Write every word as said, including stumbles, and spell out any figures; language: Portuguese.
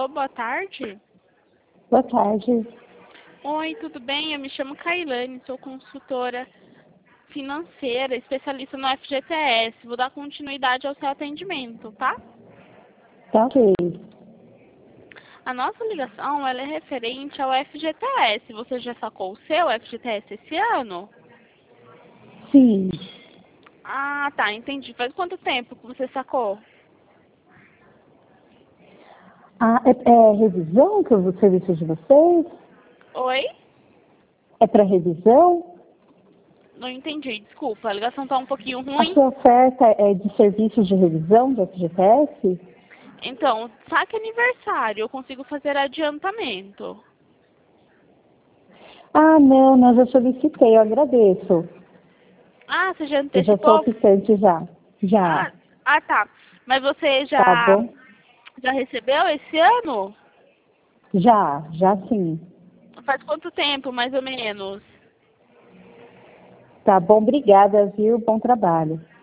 Alô, boa tarde. Boa tarde. Oi, tudo bem? Eu me chamo Kailane, sou consultora financeira, especialista no F G T S. Vou dar continuidade ao seu atendimento, tá? Tá ok. A nossa ligação ela é referente ao F G T S. Você já sacou o seu F G T S esse ano? Sim. Ah, tá, entendi. Faz quanto tempo que você sacou? Ah, é, é revisão que o serviço de vocês? Oi? É para revisão? Não entendi, desculpa. A ligação tá um pouquinho A ruim. sua oferta é de serviço de revisão do F G T S? Então, saque aniversário, eu consigo fazer adiantamento. Ah, não, não, já solicitei, eu agradeço. Ah, você já Eu já sou antecipou? oficiante já. Já. Ah, ah, tá. Mas você Tá já, bom? já recebeu esse ano? Já, já sim. Faz quanto tempo, mais ou menos? Tá bom, obrigada, viu? Bom trabalho.